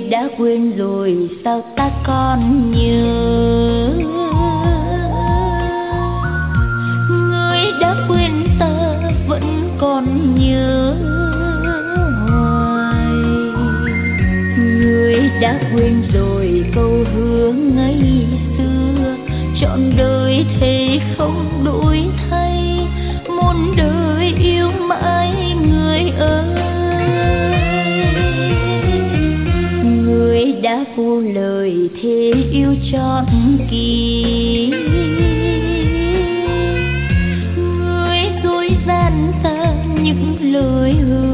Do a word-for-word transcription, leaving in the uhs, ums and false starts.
đã quên rồi sao ta còn nhớ, người đã quên ta vẫn còn nhớ hoài. Người đã quên rồi câu hứa ngày xưa, trọn đời thế không đổi thay, muôn đời yêu mãi người ơi. Người đã phụ lời thề yêu trọn kỳ, người dối gian ta những lời hứa.